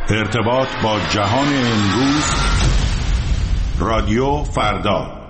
ارتباط با جهان امروز. رادیو فردا.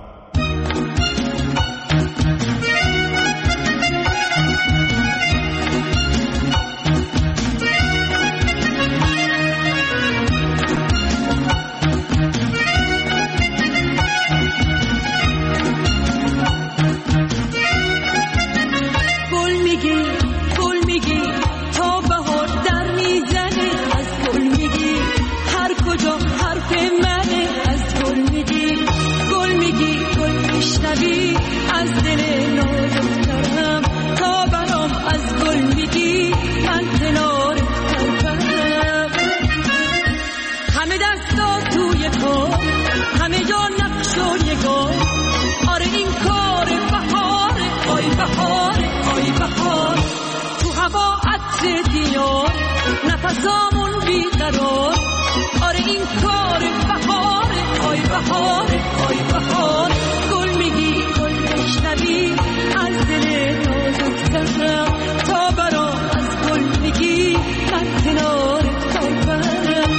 نفسامون بیقرار، آره این کار بهار، آی بهار، آی بهار. گل میگی گل بشنوی از دل نازکترم، تا برام از گل میگی من کنارت تا برم.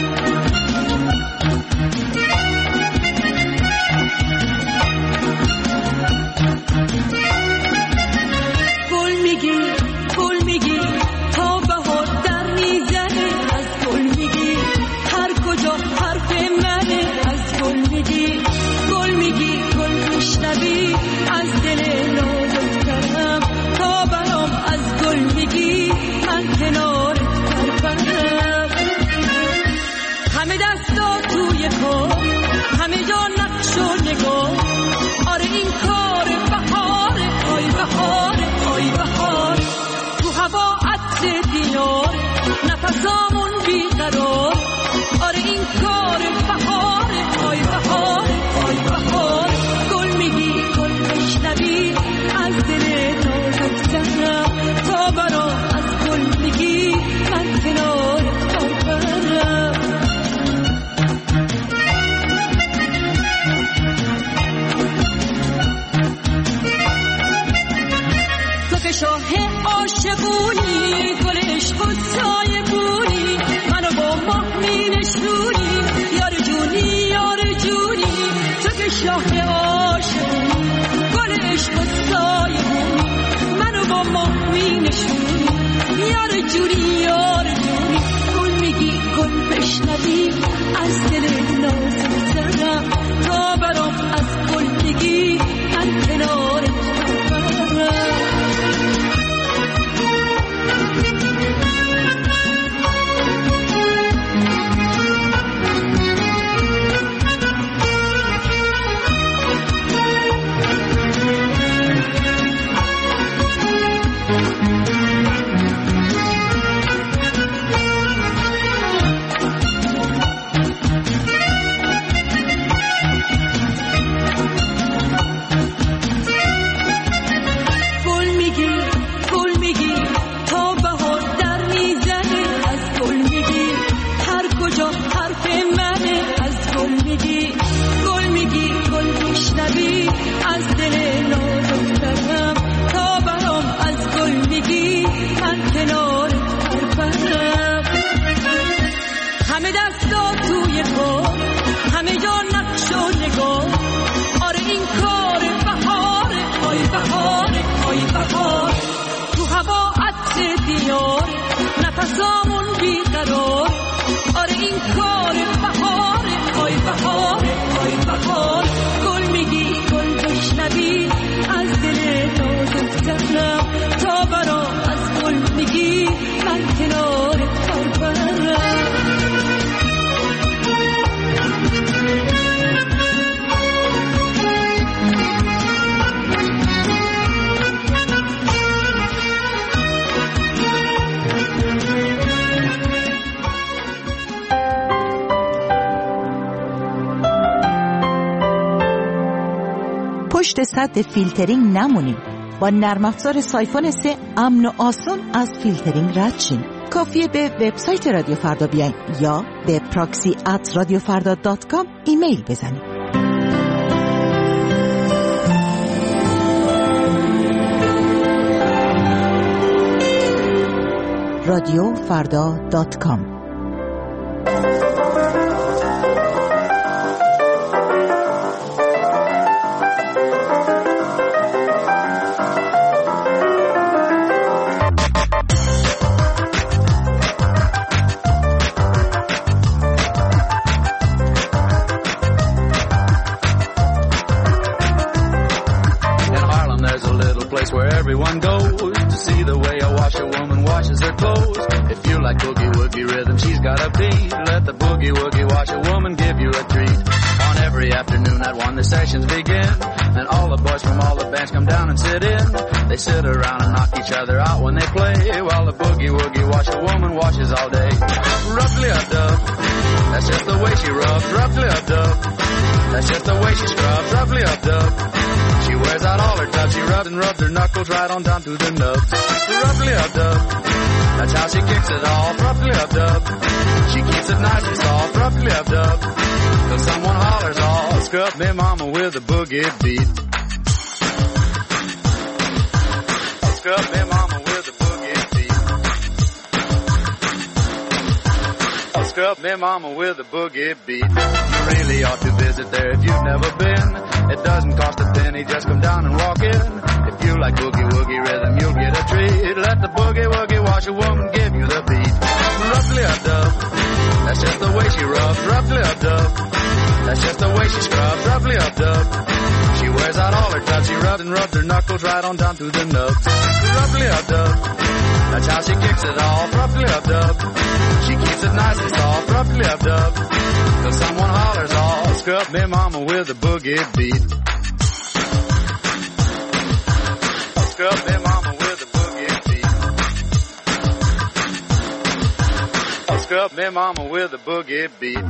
گل میگی گل میگی تا بهار در میزنه، از گل میگی هر کجا حرف منه، از گل میگی گل میشنوی از دل نازکترم، تا برام از گل میگی من کنارت برم. همه دستا توی کار، همه جا نقش و نگاه، آره این کار بهاره، آی بهاره، آی بهار. تو هوا عطر دیار، نفسامون بیقرار، آره این کار بهاره، آی بهاره، آی بهار. گل میگی گل بشنوی از دل نازکترم، تا برام از گل میگی من کنارت تا برم. تو که شاه عاشقونی، گل عشق و سایه بونی، منو با ماه می نشونی، یار جونی یار جونی. تو که شاه عاشقونی، گل عشق و سایه بونی، منو با ماه می نشونی، یار جونی یار جونی. گل میگی گل بشنوی از دل نازکترم، تا برام از گل میگی من کنارت تا برم. نفسامون بیقرار، آره این کار بهاره، آی بهاره، آی بهار. گل میگی گل بشنوی از دل نازکترم، تا برام از گل میگی من کنارت تا برم. پشت سد فیلترینگ نمونید. با نرم افزار سایفون 3 امن و آسان از فیلترینگ رد شین. کافیه به وبسایت رادیو فردا بیاین یا به proxy@radiofarda.com ایمیل بزنید. radiofarda.com everyone goes to see the way a washerwoman washes her clothes. If you like boogie-woogie rhythm, she's got a beat. Let the boogie-woogie washerwoman give you a treat. On every afternoon at 1 the sessions begin, and all the boys from all the bands come down and sit in. They sit around and knock each other out when they play, while the boogie-woogie washerwoman washes all day. Rub-a-dub, that's just the way she rubs. Rub-a-dub, that's just the way she scrubs. Rub-a-dub, she wears out all her tubs. She rubs and rubs her knuckles right on down to the nubs. Rub-a-dub, that's how she kicks it off. Rub-a-dub, she keeps it nice and soft. Rub-a-dub, till someone hollers, "Oh, scrub me mama with a boogie beat." Scrub me mama with a boogie beat. Scrub me mama with a boogie beat. You really ought to visit there if you've never been. It doesn't cost a penny, just come down and walk in. If you like boogie-woogie rhythm, you'll get a treat. Let the boogie-woogie washerwoman give you the beat. Rub-a-dub, that's just the way she rubs. Rub-a-dub, that's just the way she scrubs. Rub-a-dub, she wears out all her tubs. She rubs and rubs her knuckles right on down to the nubs. Rub-a-dub, that's how she kicks it off. Rub-a-dub, she keeps it nice and soft. Rub-a-dub, till someone hollers, "Oh, scrub me mama with a boogie beat." Scrub me mama with a boogie beat. Scrub me mama with a boogie beat.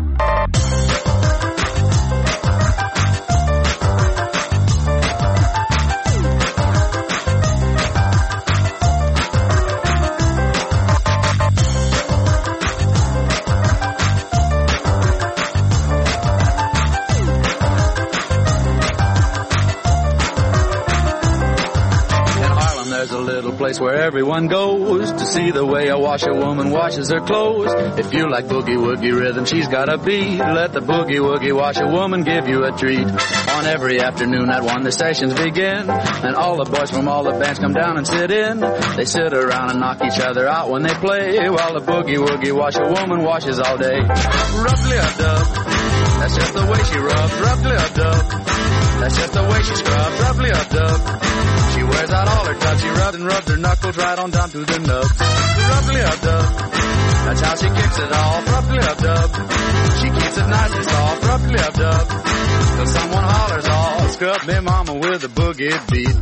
There's a little place where everyone goes to see the way a washerwoman washes her clothes. If you like boogie-woogie rhythm, she's got a beat. Let the boogie-woogie washerwoman give you a treat. On every afternoon at 1 the sessions begin, and all the boys from all the bands come down and sit in. They sit around and knock each other out when they play, while the boogie-woogie washerwoman washes all day. Rub-a-dub, that's just the way she rubs. Rub-a-dub, that's just the way she scrubs. Rub-a-dub, she wears out all her tubs. She rubs and rubs her knuckles right on down to the nubs. Rub-a-dub, that's how she kicks it off. Rub-a-dub, she keeps it nice and soft. Rub-a-dub, till someone hollers, "Oh, scrub me mama with a boogie beat."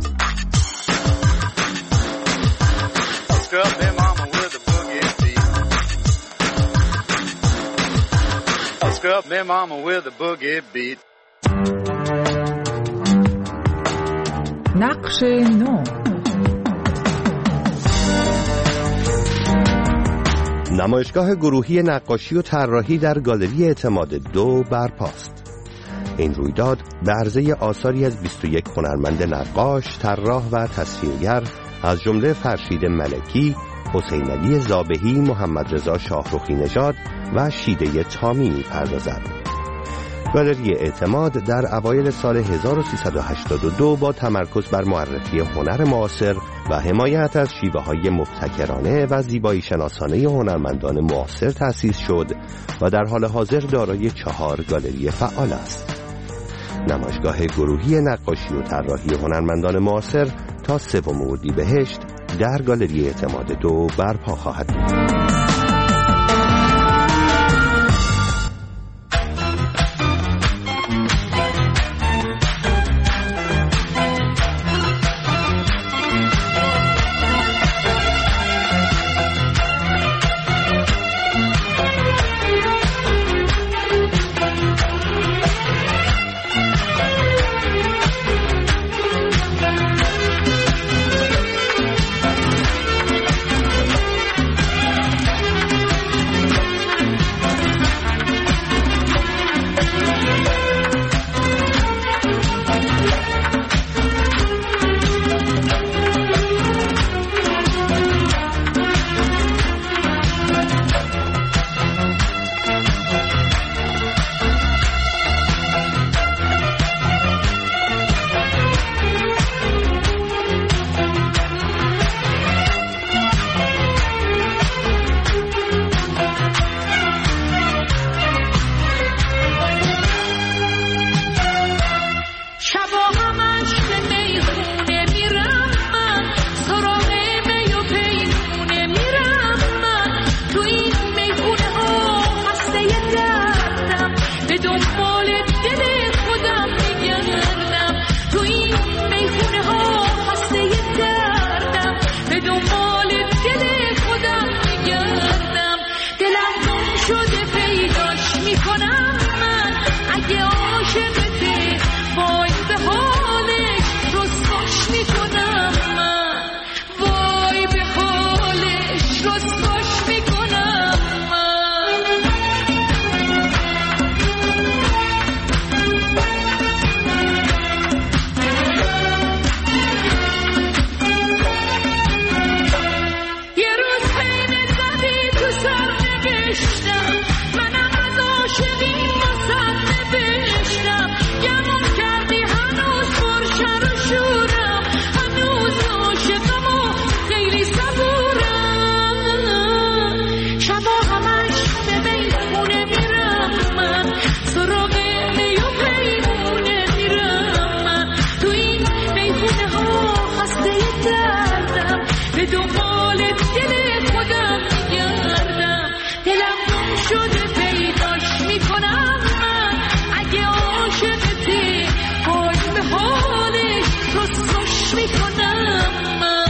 Scrub me mama with a boogie beat. Scrub me mama with a boogie beat. نقش نو. نمایشگاه گروهی نقاشی و طراحی در گالری اعتماد 2 برپاست. این رویداد به عرضه آثاری از 21 هنرمند نقاش، طراح و تصویرگر از جمله فرشید ملکی، حسین علی زابهی، محمد رضا شاهرخی نژاد و شیده تامی می‌پردازد. گالری اعتماد در اوایل سال 1382 با تمرکز بر معرفی هنر معاصر و حمایت از شیوه‌های مبتکرانه و زیبایی شناسانه هنرمندان معاصر تأسیس شد و در حال حاضر دارای 4 گالری فعال است. نمایشگاه گروهی نقاشی و طراحی هنرمندان معاصر تا 3 اردیبهشت در گالری اعتماد 2 برپا خواهد بود. میخونه ها خسته دردم، به دنبال دل خودم میگردم. تو این میخونه ها خسته دردم، به دنبال دل خودم میگردم. دلم گم شده پیداش میکنم من، اگه عاشقته وای به حالش رسواش میکنم من، وای به حالش رسواش میکنم من. یه روز خیمه زدی تو سر نوشتم، منم از عاشقی واسم نوشتم. گمون کردی هنوز پرشر و شورم، هنوز عاشقم و خیلی صبورم. شبا همش به میخونه میرم من، سراغ می و پیمونه میرم من. تو این میخونه ها خسته دردم، به دنبال دل خودم میگردم. دلم گم شده پیداش میکنم من، اگه عاشقتی وای به حالش رسواش میکنم من.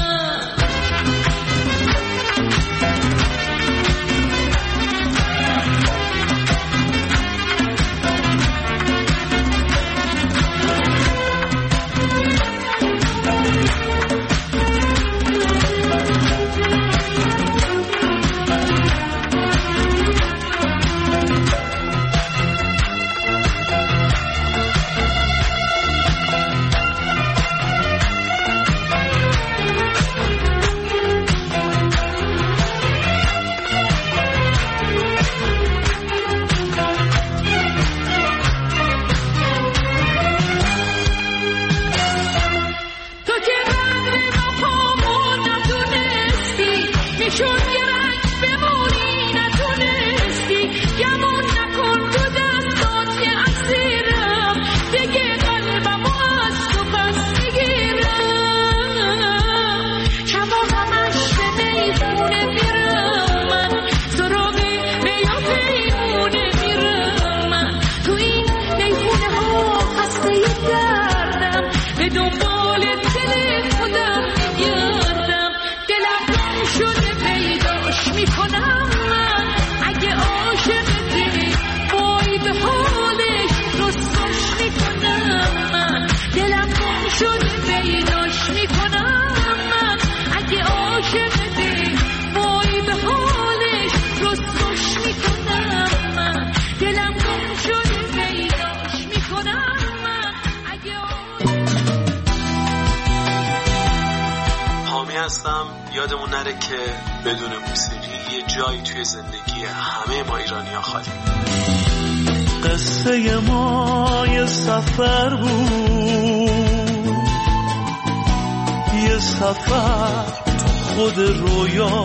تو که قدر وفامو ندونستی، نشون یه رنگ بمونی نتونستی. گمون نکن تو دستات که اسیرم، دیگه قلبمو از تو پس میگیرم. شبا همش به میخونه میرم من، سراغ می و پیمونه میرم من. تو این میخونه ها خسته دردم، به دنبال دل خودم میگردم. دلم گم شده پیداش میکنم من، اگه عاشقتی وای به حالش رسواش میکنم من. دلم گم شده پیداش میکنم من، اگه عاشقتی وای به حالش رسواش میکنم من. دلم گم شده پیداش میکنم من، اگه حامی هستم. یادمون نره که بدون موسیقی یه جایی توی زندگی همه ما ایرانی‌ها خالی. قصه ما یه سفر بود، یه سفر تو خود رویا.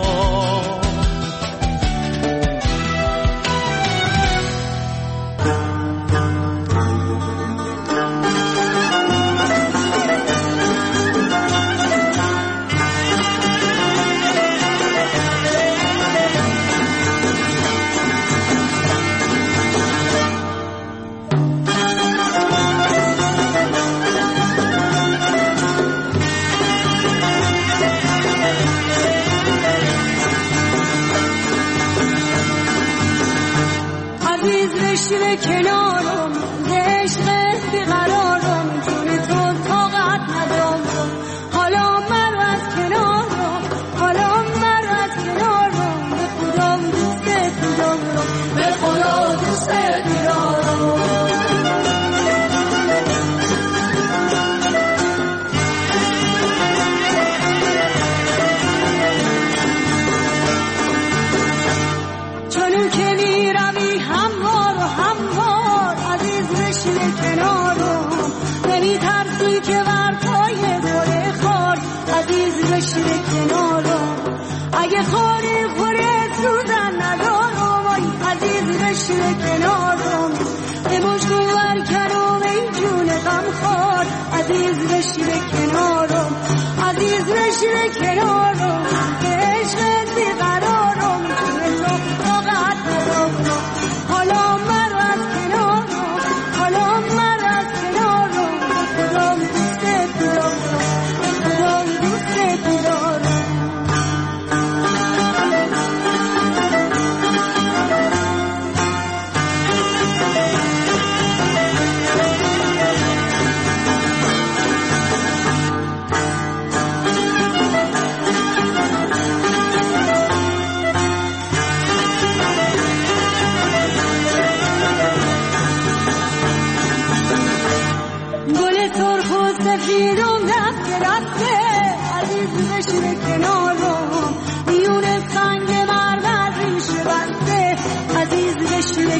عشق کنارم، عشق بیقرارم، جون تو طاقت ندارم. حالا من از کنارم، حالا من از کنارم، به خدا دوست دارم، به خدا دوست دارم. چون که میروی هموار عزیز بشین کنارم، نمیترسی که بر پای گل خار عزیز بشین کنارم. اگه خاری خوره سوزن ندارم، آی عزیز بشین کنارم. به مشکو برکنم ای جون غم خار عزیز بشین کنارم، عزیز بشین کنارم. عشق بیقرارم، جون تو طاقت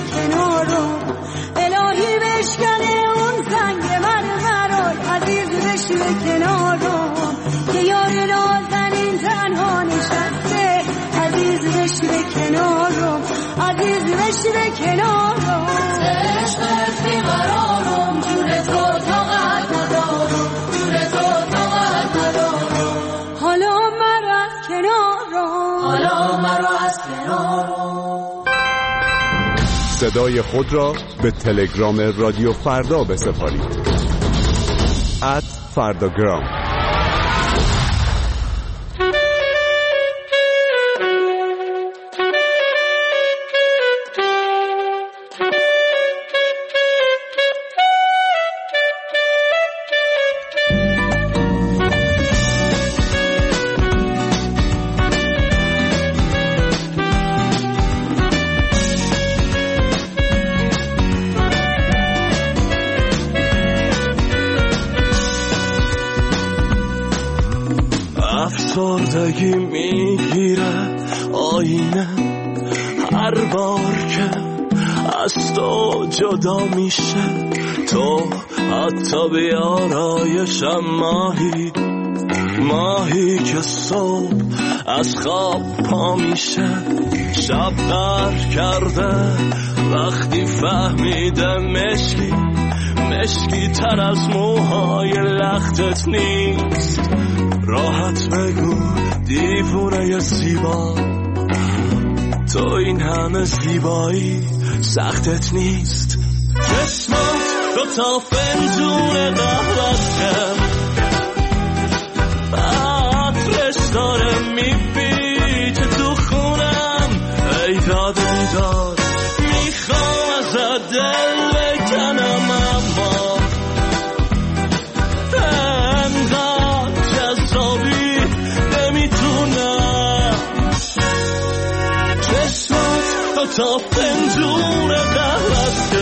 کنارم الهی بشکنه اون زنگ مرمرای عزیز بشوه کنارم که یار نازنین تنها نشسته عزیز بشوه کنارم عزیز بشوه کنارم عشق بیقرارم جون تو طاقت ندارم جون تو طاقت ندارم حالا مرا از کنارم حالا مرا از کنارم. صدای خود را به تلگرام رادیو فردا بسپارید @فرداگرام. افسردگی میگیره آینه هر بار که از تو جدا میشه تو حتی به آرایشم ماهی که صبح از خواب پا میشه شب غرق کرده وقتی فهمیده مشکی تر از موهای لختت نیست راحت بگو دیوونه زیبا تو این همه زیبایی سختت نیست چشمات دو تا فنجون قهوه‌ست عطرش داره میپیچه تو خونم ای داد بیداد میخوام ازت دل بکنم اما انقدر جذابی نمیتونم چشمات تا فنجون قهوه‌ست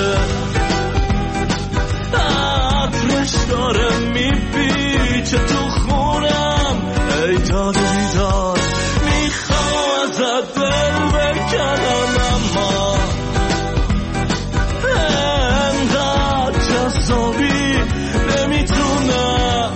عطرش داره میپیچه تو خونم ای داد بیداد میخوام ازت دل بکنم اما انقدر جذابی نمیتونم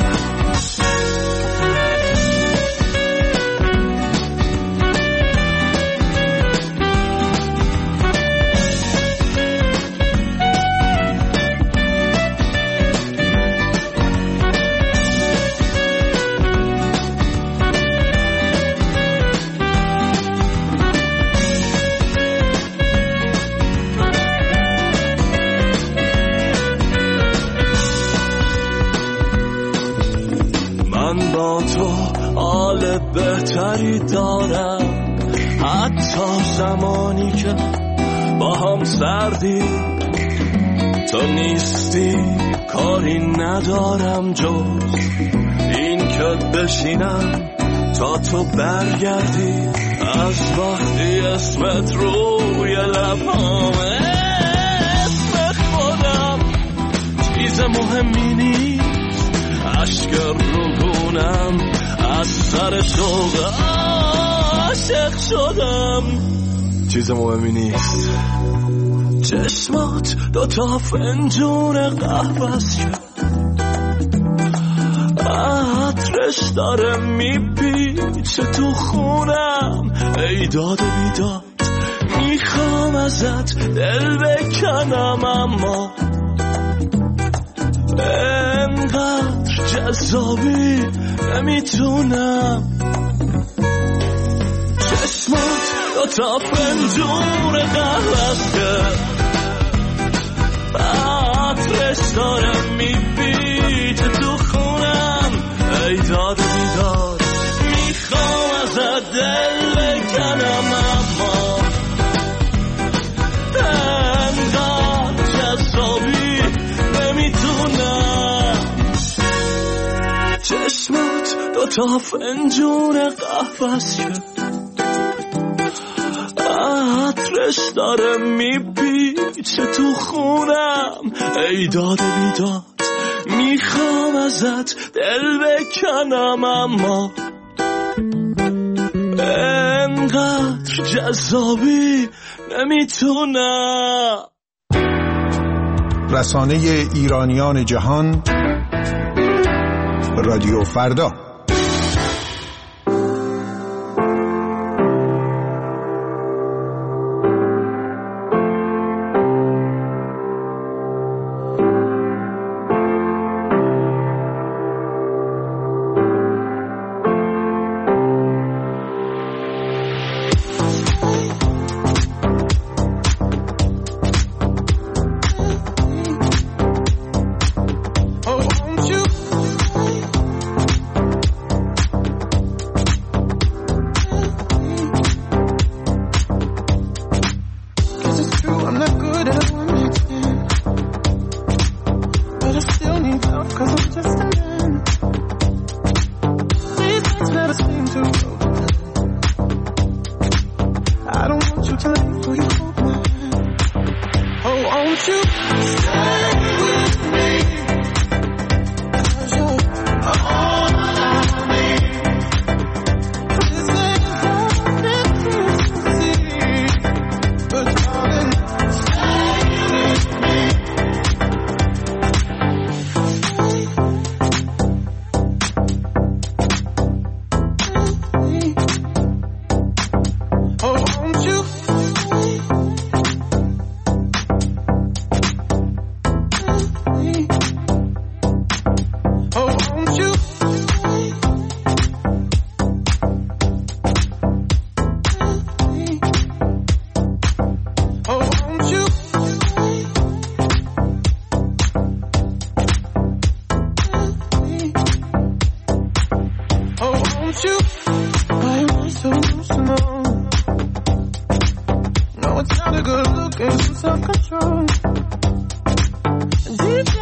من با تو حال بهتری دارم حتی زمانی که با هم سردی تو نیستی کاری ندارم جز این که بشینم تا تو برگردی از وقتی اسمت روی لبامه اسم خودم چیز مهمی نیست اشک روگونم از سر شوق عاشق شدم چیز مهمی نیست چشمات دوتا فنجون قهوه‌ست عطرش داره میپیچه تو خونم ای داد بیداد میخوام ازت دل بکنم اما انقدر جذابی نمیتونم چشمات دوتا فنجون قهوه‌ست عطرش داره میپیچه تو خونم ای داد بیداد میخوام ازت دل بکنم اما انقدر جذابی نمیتونم چشمات دوتا فنجون قهوه‌ست عطرش داره میپیچه تو خونم ای داد بیداد میخوام ازت دل بکنم اما انقدر جذابی نمیتونم. رسانه ایرانیان جهان، رادیو فردا. Self-control. Deep